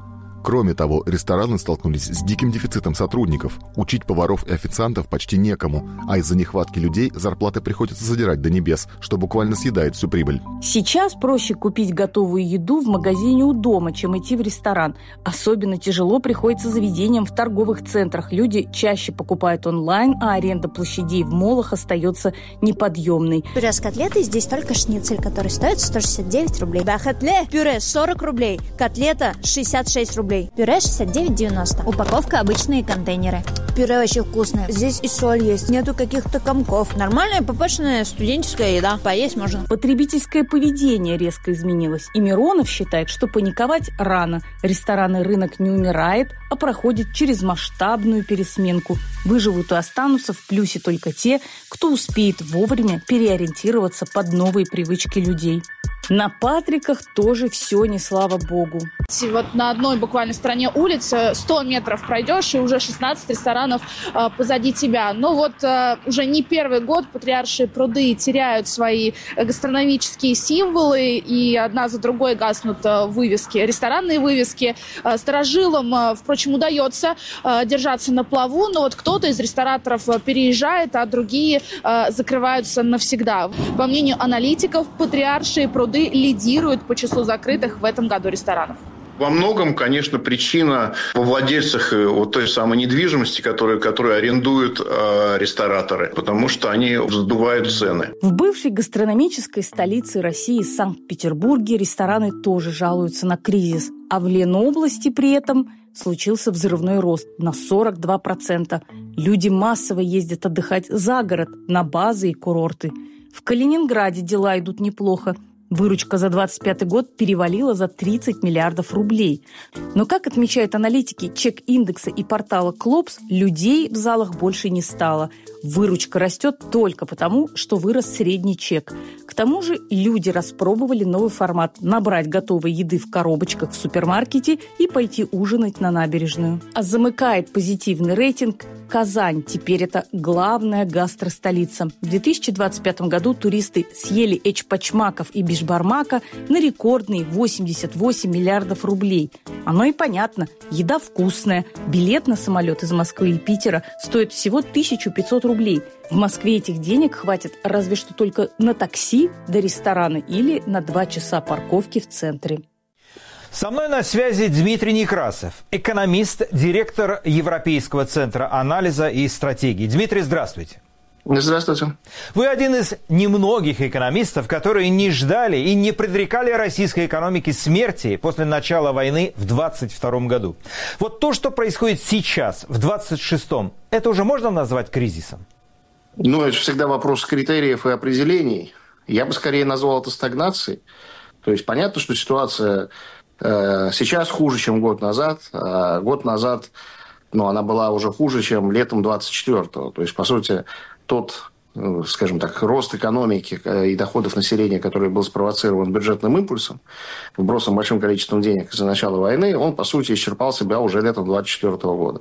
Кроме того, рестораны столкнулись с диким дефицитом сотрудников. Учить поваров и официантов почти некому, а из-за нехватки людей зарплаты приходится задирать до небес, что буквально съедает всю прибыль. Сейчас проще купить готовую еду в магазине у дома, чем идти в ресторан. Особенно тяжело приходится заведениям в торговых центрах. Люди чаще покупают онлайн, а аренда площадей в молах остается неподъемной. Пюре с котлетой здесь только шницель, который стоит сто шестьдесят девять рублей. Бахатле пюре сорок рублей, котлета шестьдесят шесть рублей. Пюре шестьдесят девять девяносто. Упаковка обычные контейнеры. Пюре очень вкусное. Здесь и соль есть, нету каких-то комков. Нормальная ппшная студенческая еда. Поесть можно. Потребительское поведение резко изменилось. И Миронов считает, что паниковать рано. Ресторанный рынок не умирает, а проходит через масштабную пересменку. Выживут и останутся в плюсе только те, кто успеет вовремя переориентироваться под новые привычки людей. На Патриках тоже все не слава богу. Вот на одной буквально стороне улицы сто метров пройдешь, и уже шестнадцать ресторанов э, позади тебя. Но вот э, уже не первый год Патриаршие пруды теряют свои гастрономические символы, и одна за другой гаснут э, вывески, ресторанные вывески. Э, старожилам, э, впрочем, удается э, держаться на плаву, но вот кто-то из рестораторов э, переезжает, а другие э, закрываются навсегда. По мнению аналитиков, Патриаршие пруды лидируют по числу закрытых в этом году ресторанов. Во многом, конечно, причина во владельцах вот той самой недвижимости, которую, которую арендуют э, рестораторы, потому что они вздувают цены. В бывшей гастрономической столице России, Санкт-Петербурге, рестораны тоже жалуются на кризис. А в Ленобласти при этом случился взрывной рост на сорок два процента. Люди массово ездят отдыхать за город, на базы и курорты. В Калининграде дела идут неплохо. Выручка за двадцать пятый год перевалила за тридцать миллиардов рублей. Но, как отмечают аналитики чек-индекса и портала Клопс, людей в залах больше не стало. Выручка растет только потому, что вырос средний чек. К тому же люди распробовали новый формат – набрать готовой еды в коробочках в супермаркете и пойти ужинать на набережную. А замыкает позитивный рейтинг Казань. Теперь это главная гастростолица. В две тысячи двадцать пятом году туристы съели эчпочмаков и бишбармака на рекордные восемьдесят восемь миллиардов рублей. Оно и понятно. Еда вкусная. Билет на самолет из Москвы и Питера стоит всего тысяча пятьсот рублей. В Москве этих денег хватит разве что только на такси до ресторана или на два часа парковки в центре. Со мной на связи Дмитрий Некрасов, экономист, директор Европейского центра анализа и стратегии. Дмитрий, здравствуйте. Здравствуйте. Вы один из немногих экономистов, которые не ждали и не предрекали российской экономике смерти после начала войны в двадцать втором году. Вот то, что происходит сейчас, в двадцать шестом, это уже можно назвать кризисом? Ну, это всегда вопрос критериев и определений. Я бы скорее назвал это стагнацией. То есть понятно, что ситуация э, сейчас хуже, чем год назад. А год назад, ну, она была уже хуже, чем летом двадцать четвёртого. То есть, по сути, тот, скажем так, рост экономики и доходов населения, который был спровоцирован бюджетным импульсом, вбросом большим количеством денег из-за начала войны, он, по сути, исчерпал себя уже летом двадцать четвёртого года.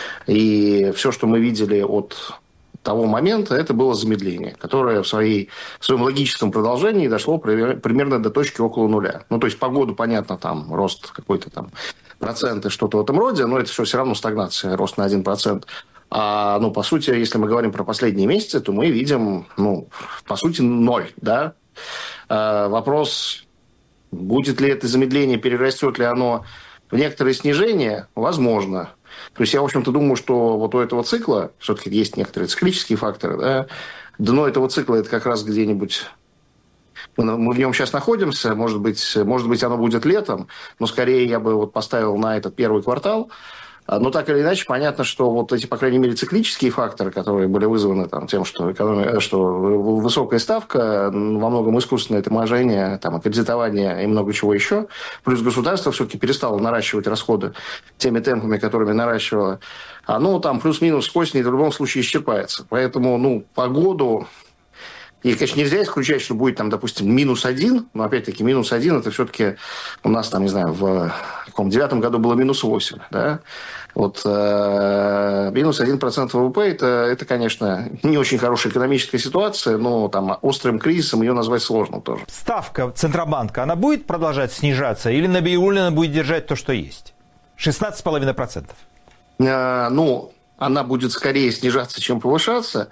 И все, что мы видели от того момента, это было замедление, которое в, своей, в своем логическом продолжении дошло примерно до точки около нуля. Ну, то есть по году, понятно, там рост какой-то там процент и что-то в этом роде, но это все все равно стагнация, рост на один процент. А, ну, по сути, если мы говорим про последние месяцы, то мы видим, ну, по сути, ноль, да. А, вопрос, будет ли это замедление, перерастет ли оно в некоторое снижение, возможно. То есть я, в общем-то, думаю, что вот у этого цикла все-таки есть некоторые циклические факторы, да. Дно этого цикла это как раз где-нибудь... Мы в нем сейчас находимся, может быть, может быть, оно будет летом, но скорее я бы вот поставил на этот первый квартал. Но так или иначе, понятно, что вот эти, по крайней мере, циклические факторы, которые были вызваны там, тем, что, экономия, что высокая ставка, во многом искусственное торможение, там, кредитование и много чего еще, плюс государство все-таки перестало наращивать расходы теми темпами, которыми наращивало, оно там плюс-минус к осени в любом случае исчерпается. Поэтому, ну, по году... И, конечно, нельзя исключать, что будет, там, допустим, минус один, но, опять-таки, минус один, это все-таки у нас, там, не знаю, в каком девятом году было минус восемь, да? Вот э, минус один процент ВВП, это, это, конечно, не очень хорошая экономическая ситуация, но там острым кризисом ее назвать сложно тоже. Ставка Центробанка, она будет продолжать снижаться или Набиуллина будет держать то, что есть? шестнадцать целых пять десятых процента. А, ну, она будет скорее снижаться, чем повышаться.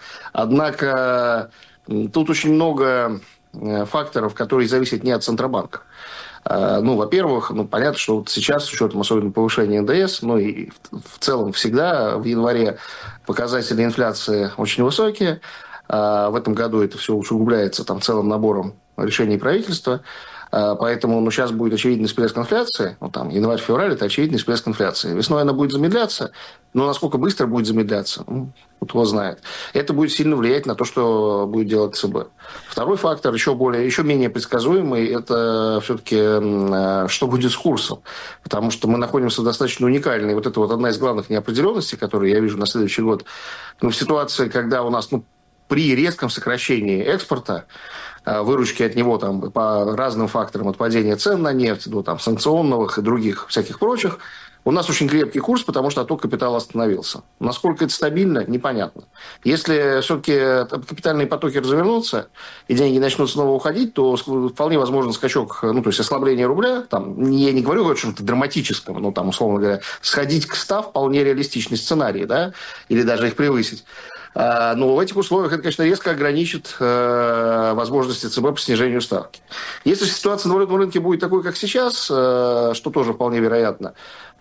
Однако тут очень много факторов, которые зависят не от Центробанка. Ну, во-первых, ну, понятно, что вот сейчас, с учетом особенно повышения эн дэ эс, ну и в целом всегда в январе показатели инфляции очень высокие. В этом году это все усугубляется там целым набором решений правительства. Поэтому ну, сейчас будет очевидный всплеск инфляции. Ну, там, январь-февраль – это очевидный всплеск инфляции. Весной она будет замедляться, но насколько быстро будет замедляться, ну, кто знает. Это будет сильно влиять на то, что будет делать ЦБ. Второй фактор, еще, более, еще менее предсказуемый, это все-таки что будет с курсом. Потому что мы находимся в достаточно уникальной, вот это вот одна из главных неопределенностей, которую я вижу на следующий год. Ну, в ситуации, когда у нас ну, при резком сокращении экспорта, выручки от него там, по разным факторам, от падения цен на нефть до там, санкционных и других всяких прочих, у нас очень крепкий курс, потому что отток капитала остановился. Насколько это стабильно, непонятно. Если все-таки капитальные потоки развернутся и деньги начнут снова уходить, то вполне возможен скачок, ну, то есть ослабление рубля. Там, я не говорю о чем-то драматическом, но там, условно говоря, сходить к ста вполне реалистичный сценарий, да, или даже их превысить. Но в этих условиях это, конечно, резко ограничит э, возможности ЦБ по снижению ставки. Если ситуация на валютном рынке будет такой, как сейчас, э, что тоже вполне вероятно,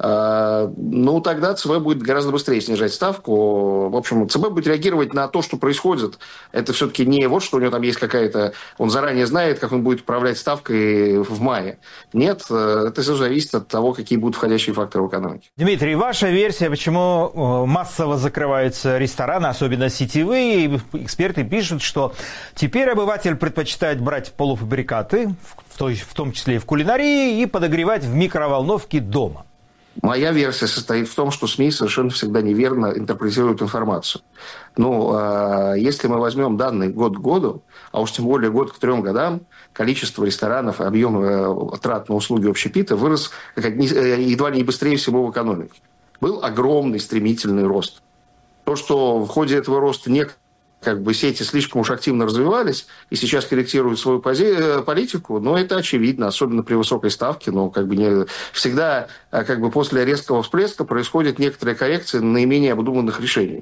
э, ну, тогда ЦБ будет гораздо быстрее снижать ставку. В общем, ЦБ будет реагировать на то, что происходит. Это все-таки не вот, что у него там есть какая-то... Он заранее знает, как он будет управлять ставкой в мае. Нет, это все зависит от того, какие будут входящие факторы в экономике. Дмитрий, ваша версия, почему массово закрываются рестораны, особенно сетевые? Эксперты пишут, что теперь обыватель предпочитает брать полуфабрикаты, в, той, в том числе и в кулинарии, и подогревать в микроволновке дома. Моя версия состоит в том, что СМИ совершенно всегда неверно интерпретируют информацию. Ну, э, если мы возьмем данные год к году, а уж тем более год к трем годам, количество ресторанов и объем э, трат на услуги общепита вырос как, э, едва ли не быстрее всего в экономике. Был огромный стремительный рост. То, что в ходе этого роста не как бы сети слишком уж активно развивались и сейчас корректируют свою пози- политику, но это очевидно, особенно при высокой ставке. Но как бы не... всегда как бы после резкого всплеска происходит некоторая коррекция наименее обдуманных решений.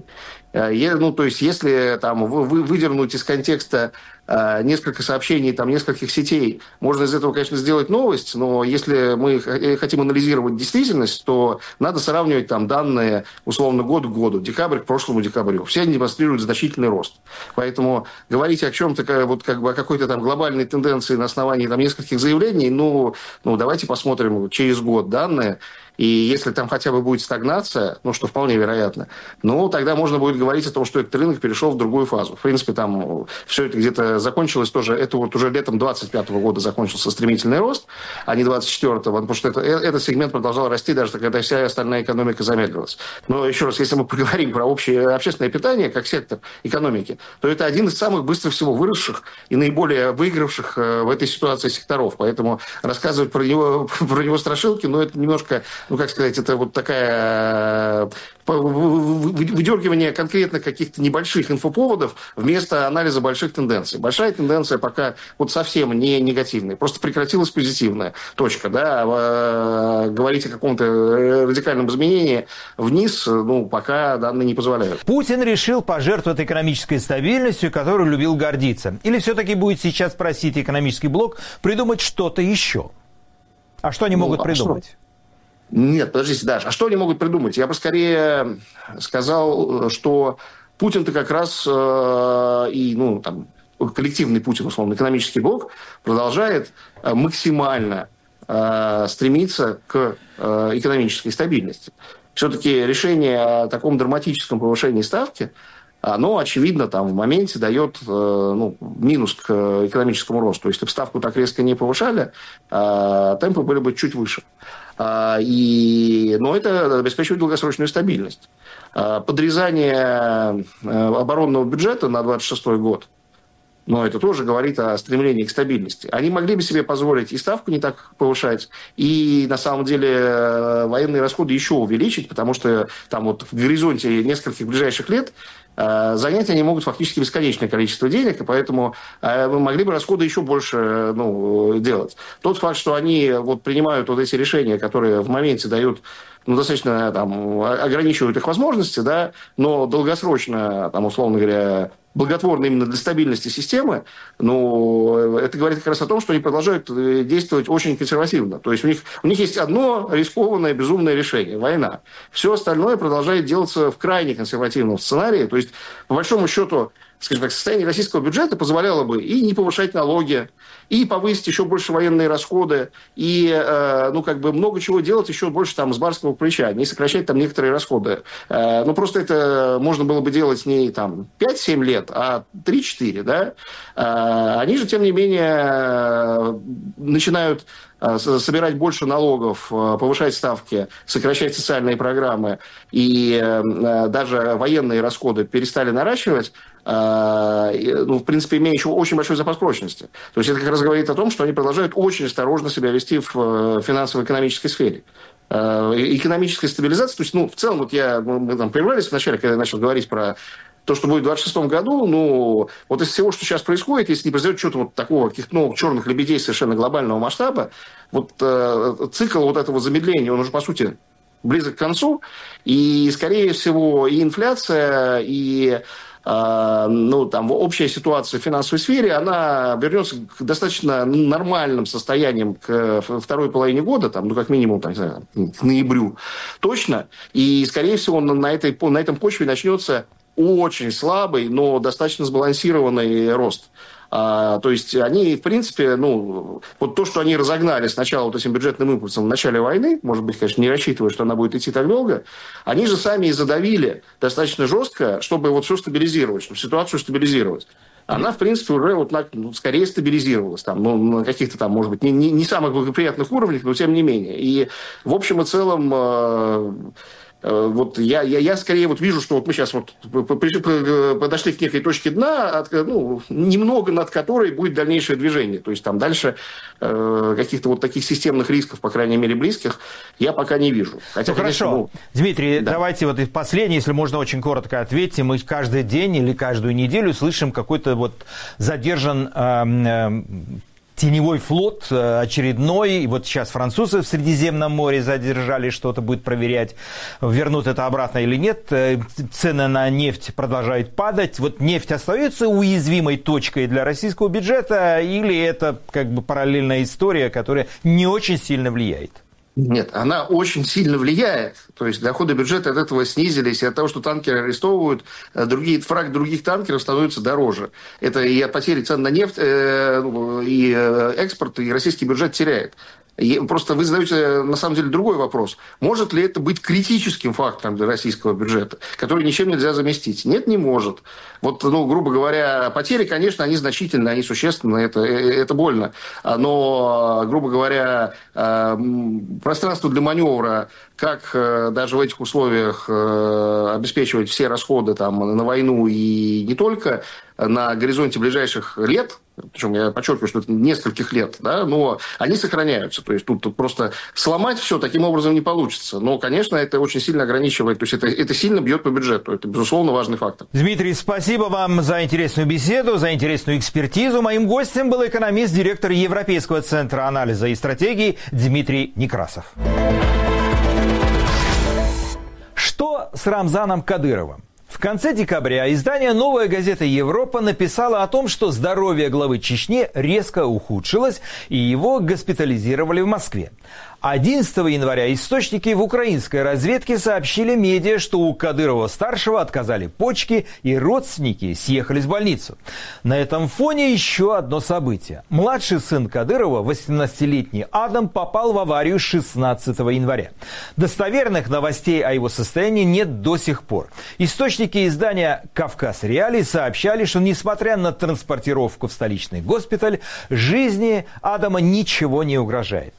Ну, то есть, если там, вы, выдернуть из контекста несколько сообщений там, нескольких сетей, можно из этого, конечно, сделать новость, но если мы хотим анализировать действительность, то надо сравнивать там, данные, условно, год к году, декабрь к прошлому декабрю. Все они демонстрируют значительный рост. Поэтому говорить о чем-то, вот, как бы, о какой-то там глобальной тенденции на основании там, нескольких заявлений, ну, ну, давайте посмотрим через год данные. И если там хотя бы будет стагнация, ну, что вполне вероятно, ну, тогда можно будет говорить о том, что этот рынок перешел в другую фазу. В принципе, там все это где-то закончилось тоже, это вот уже летом двадцать пятого года закончился стремительный рост, а не двадцать четвёртого, потому что это, этот сегмент продолжал расти даже когда вся остальная экономика замедлилась. Но еще раз, если мы поговорим про общее общественное питание как сектор экономики, то это один из самых быстро всего выросших и наиболее выигравших в этой ситуации секторов. Поэтому рассказывать про него, про него страшилки, ну, это немножко... Ну, как сказать, это вот такая выдергивание конкретно каких-то небольших инфоповодов вместо анализа больших тенденций. Большая тенденция пока вот совсем не негативная, просто прекратилась позитивная точка, да, говорить о каком-то радикальном изменении вниз, ну, пока данные не позволяют. Путин решил пожертвовать экономической стабильностью, которую любил гордиться. Или все-таки будет сейчас просить экономический блок придумать что-то еще? А что они ну, могут а придумать? Что? Нет, подождите, Даш, а что они могут придумать? Я бы скорее сказал, что Путин-то как раз э, и, ну, там, коллективный Путин, условно, экономический блок, продолжает максимально э, стремиться к э, экономической стабильности. Все-таки решение о таком драматическом повышении ставки, оно, очевидно, там в моменте дает э, ну, минус к экономическому росту. Если бы ставку так резко не повышали, э, темпы были бы чуть выше. Э, и, но это обеспечивает долгосрочную стабильность. Э, подрезание э, оборонного бюджета на двадцать шестой год, но это тоже говорит о стремлении к стабильности. Они могли бы себе позволить и ставку не так повышать, и на самом деле военные расходы еще увеличить, потому что там вот в горизонте нескольких ближайших лет занять они могут фактически бесконечное количество денег, и поэтому могли бы расходы еще больше ну, делать. Тот факт, что они вот принимают вот эти решения, которые в моменте дают ну, достаточно там, ограничивают их возможности, да, но долгосрочно, там, условно говоря, благотворно именно для стабильности системы, ну, это говорит как раз о том, что они продолжают действовать очень консервативно. То есть у них, у них есть одно рискованное, безумное решение – война. Все остальное продолжает делаться в крайне консервативном сценарии. То есть, по большому счету, скажем так, состояние российского бюджета позволяло бы и не повышать налоги, и повысить еще больше военные расходы, и, э, ну, как бы много чего делать еще больше там с барского плеча, не сокращать там некоторые расходы. Э, ну, просто это можно было бы делать не там пять-семь лет, а три-четыре, да. Э, они же, тем не менее, начинают собирать больше налогов, повышать ставки, сокращать социальные программы, и даже военные расходы перестали наращивать, ну, в принципе, имея еще очень большой запас прочности. То есть это как раз говорит о том, что они продолжают очень осторожно себя вести в финансово-экономической сфере. Экономическая стабилизация, то есть, ну, в целом, вот я, мы там прервались вначале, когда я начал говорить про то, что будет в двадцать шестом году, ну, вот из всего, что сейчас происходит, если не произойдет что-то вот такого, каких-то новых черных лебедей совершенно глобального масштаба, вот э, цикл вот этого замедления, он уже, по сути, близок к концу, и, скорее всего, и инфляция, и э, ну, там, общая ситуация в финансовой сфере, она вернется к достаточно нормальным состояниям к второй половине года, там, ну, как минимум, там, не знаю, к ноябрю точно, и, скорее всего, на, этой, на этом почве начнется очень слабый, но достаточно сбалансированный рост. А, то есть они, в принципе, ну, вот то, что они разогнали сначала вот этим бюджетным импульсом в начале войны, может быть, конечно, не рассчитывая, что она будет идти так долго, они же сами и задавили достаточно жестко, чтобы вот все стабилизировать, чтобы ситуацию стабилизировать. Она, в принципе, уже вот на, ну, скорее стабилизировалась, там, ну, на каких-то там, может быть, не, не, не самых благоприятных уровнях, но тем не менее. И в общем и целом э, Вот я, я, я скорее вот вижу, что вот мы сейчас вот подошли к некой точке дна, от, ну, немного над которой будет дальнейшее движение. То есть там дальше э, каких-то вот таких системных рисков, по крайней мере, близких, я пока не вижу. Хотя, ну, конечно, хорошо. Ну, Дмитрий, да. давайте вот последнее, если можно очень коротко ответьте. Мы каждый день или каждую неделю слышим какой-то вот задержан... Э, э, теневой флот очередной, и вот сейчас французы в Средиземном море задержали, что-то будет проверять, вернут это обратно или нет. Цены на нефть продолжают падать. Вот нефть остается уязвимой точкой для российского бюджета, или это как бы параллельная история, которая не очень сильно влияет? Нет, она очень сильно влияет. То есть доходы бюджета от этого снизились, и от того, что танкеры арестовывают, другие, фракт других танкеров становится дороже. Это и от потери цен на нефть, и экспорт, и российский бюджет теряет. Просто вы задаете, на самом деле, другой вопрос. Может ли это быть критическим фактором для российского бюджета, который ничем нельзя заместить? Нет, не может. Вот, ну, грубо говоря, потери, конечно, они значительные, они существенные, это, это больно. Но, грубо говоря, пространство для маневра, как даже в этих условиях обеспечивать все расходы там, на войну и не только, на горизонте ближайших лет, причем я подчеркиваю, что это нескольких лет, да, но они сохраняются. То есть тут, тут просто сломать все таким образом не получится. Но, конечно, это очень сильно ограничивает, то есть это, это сильно бьет по бюджету. Это, безусловно, важный фактор. Дмитрий, спасибо вам за интересную беседу, за интересную экспертизу. Моим гостем был экономист, директор Европейского центра анализа и стратегии Дмитрий Некрасов. Что с Рамзаном Кадыровым? В конце декабря издание «Новая газета Европа» написало о том, что здоровье главы Чечни резко ухудшилось, и его госпитализировали в Москве. одиннадцатого января источники в украинской разведке сообщили медиа, что у Кадырова-старшего отказали почки, и родственники съехали в больницу. На этом фоне еще одно событие. Младший сын Кадырова, восемнадцатилетний Адам, попал в аварию шестнадцатого января. Достоверных новостей о его состоянии нет до сих пор. Источники издания «Кавказ Реалии» сообщали, что, несмотря на транспортировку в столичный госпиталь, жизни Адама ничего не угрожает.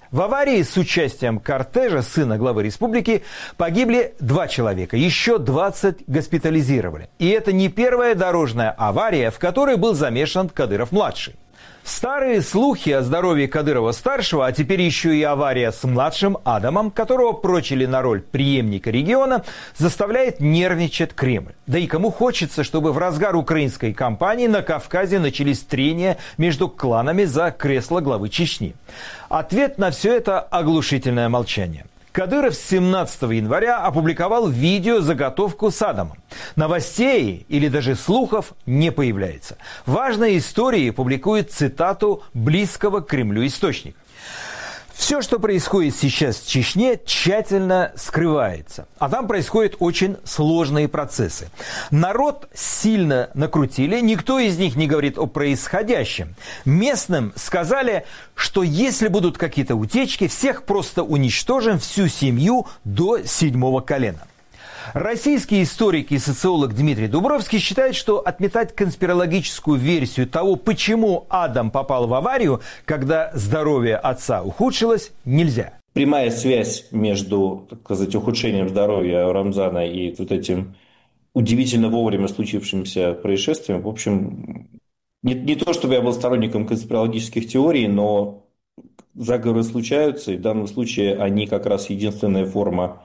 В аварии с участием кортежа сына главы республики погибли два человека, еще двадцать госпитализировали. И это не первая дорожная авария, в которой был замешан Кадыров-младший. Старые слухи о здоровье Кадырова-старшего, а теперь еще и авария с младшим Адамом, которого прочили на роль преемника региона, заставляет нервничать Кремль. Да и кому хочется, чтобы в разгар украинской кампании на Кавказе начались трения между кланами за кресло главы Чечни? Ответ на все это – оглушительное молчание. Кадыров семнадцатого января опубликовал видео-заготовку с Адамом. Новостей или даже слухов не появляется. Важные истории публикует цитату близкого к Кремлю источника. Все, что происходит сейчас в Чечне, тщательно скрывается. А там происходят очень сложные процессы. Народ сильно накрутили, никто из них не говорит о происходящем. Местным сказали, что если будут какие-то утечки, всех просто уничтожим, всю семью до седьмого колена. Российский историк и социолог Дмитрий Дубровский считает, что отметать конспирологическую версию того, почему Адам попал в аварию, когда здоровье отца ухудшилось, нельзя. Прямая связь между, так сказать, ухудшением здоровья Рамзана и вот этим удивительно вовремя случившимся происшествием, в общем, не, не то чтобы я был сторонником конспирологических теорий, но заговоры случаются, и в данном случае они как раз единственная форма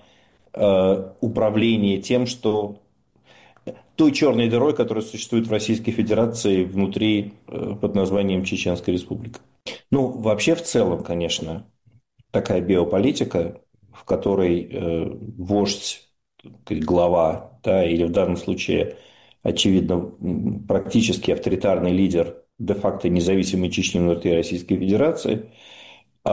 управление тем, что той черной дырой, которая существует в Российской Федерации внутри под названием Чеченская Республика. Ну, вообще в целом, конечно, такая биополитика, в которой э, вождь, глава, да, или в данном случае, очевидно, практически авторитарный лидер де-факто независимой Чечни внутри Российской Федерации, э,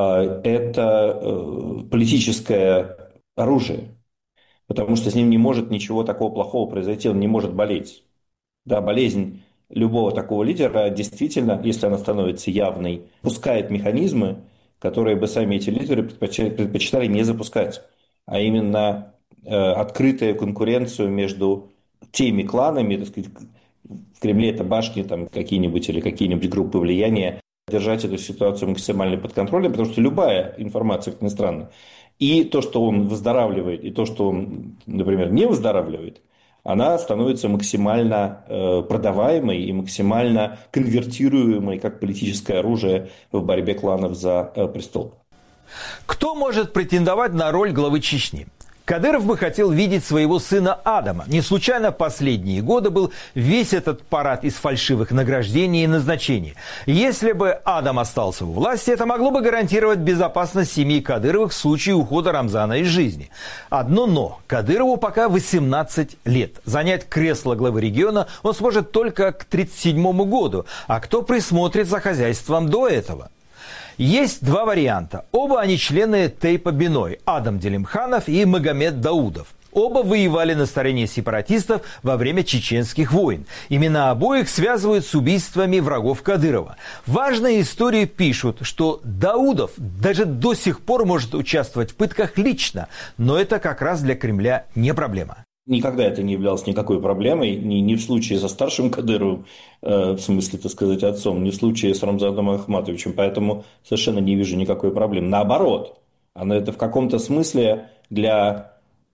это э, политическое оружие. Потому что с ним не может ничего такого плохого произойти, он не может болеть. Да, болезнь любого такого лидера действительно, если она становится явной, пускает механизмы, которые бы сами эти лидеры предпочитали не запускать. А именно э, открытую конкуренцию между теми кланами, так сказать, в Кремле это башни там, какие-нибудь или какие-нибудь группы влияния, держать эту ситуацию максимально под контролем, потому что любая информация, как ни странно, и то, что он выздоравливает, и то, что он, например, не выздоравливает, она становится максимально э, продаваемой и максимально конвертируемой как политическое оружие в борьбе кланов за э, престол. Кто может претендовать на роль главы Чечни? Кадыров бы хотел видеть своего сына Адама. Не случайно последние годы был весь этот парад из фальшивых награждений и назначений. Если бы Адам остался у власти, это могло бы гарантировать безопасность семьи Кадыровых в случае ухода Рамзана из жизни. Одно но. Кадырову пока восемнадцать лет. Занять кресло главы региона он сможет только к тридцать седьмому году. А кто присмотрит за хозяйством до этого? Есть два варианта. Оба они члены Тейпа Биной – Адам Делимханов и Магомед Даудов. Оба воевали на стороне сепаратистов во время чеченских войн. Имена обоих связывают с убийствами врагов Кадырова. Важные истории пишут, что Даудов даже до сих пор может участвовать в пытках лично, но это как раз для Кремля не проблема. Никогда это не являлось никакой проблемой, ни, ни в случае со старшим Кадыровым, э, в смысле, так сказать, отцом, ни в случае с Рамзаном Ахматовичем, поэтому совершенно не вижу никакой проблемы. Наоборот, оно это в каком-то смысле для,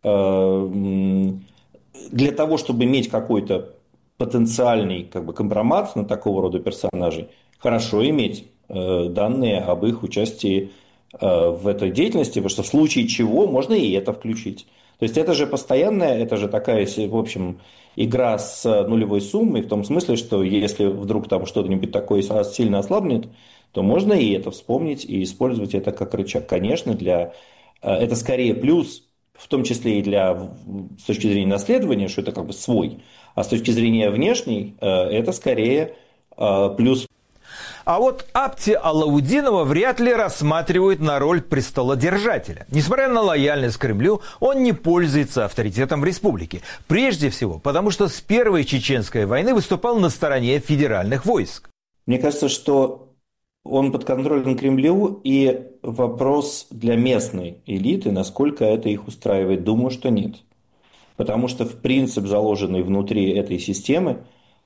э, для того, чтобы иметь какой-то потенциальный как бы, компромат на такого рода персонажей, хорошо иметь э, данные об их участии э, в этой деятельности, потому что в случае чего можно и это включить. То есть это же постоянная, это же такая, в общем, игра с нулевой суммой, в том смысле, что если вдруг там что-нибудь такое сильно ослабнет, то можно и это вспомнить и использовать это как рычаг. Конечно, для, это скорее плюс, в том числе и для, с точки зрения наследования, что это как бы свой, а с точки зрения внешней, это скорее плюс. А вот Абти Алаудинова вряд ли рассматривают на роль престолодержателя. Несмотря на лояльность к Кремлю, он не пользуется авторитетом в республике. Прежде всего, потому что с первой чеченской войны выступал на стороне федеральных войск. Мне кажется, что он подконтролен Кремлю, и вопрос для местной элиты, насколько это их устраивает, думаю, что нет. Потому что в принцип, заложенный внутри этой системы,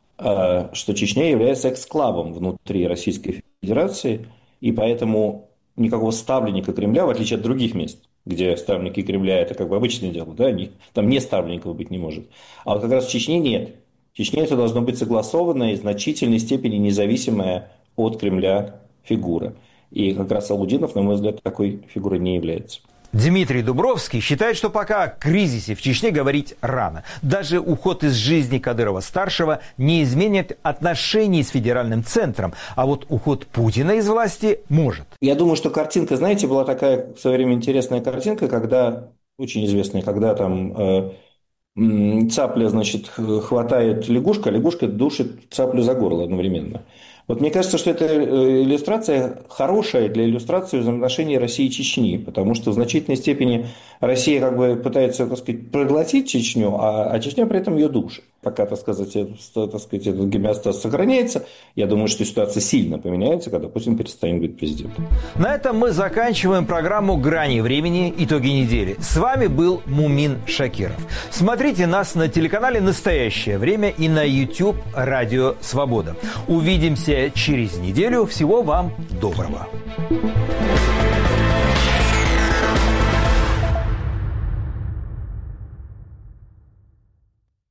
что Чечня является эксклавом внутри Российской Федерации, и поэтому никакого ставленника Кремля, в отличие от других мест, где ставленники Кремля – это как бы обычное дело, да, там не ставленников быть не может. А вот как раз в Чечне нет. В Чечне это должно быть согласованная и в значительной степени независимая от Кремля фигура. И как раз Алудинов, на мой взгляд, такой фигурой не является. Дмитрий Дубровский считает, что пока о кризисе в Чечне говорить рано. Даже уход из жизни Кадырова-старшего не изменит отношений с федеральным центром. А вот уход Путина из власти может. Я думаю, что картинка, знаете, была такая в свое время интересная картинка, когда, очень известная, когда там э, цапля, значит, хватает лягушка, а лягушка душит цаплю за горло одновременно. Вот мне кажется, что эта иллюстрация хорошая для иллюстрации взаимоотношений России и Чечни, потому что в значительной степени Россия как бы пытается, так сказать, проглотить Чечню, а, а Чечня при этом ее душит. Пока, так сказать, так сказать, этот гомеостаз сохраняется, я думаю, что ситуация сильно поменяется, когда Путин перестанет быть президентом. На этом мы заканчиваем программу «Грани времени. Итоги недели». С вами был Мумин Шакиров. Смотрите нас на телеканале «Настоящее время» и на YouTube «Радио Свобода». Увидимся через неделю. Всего вам доброго.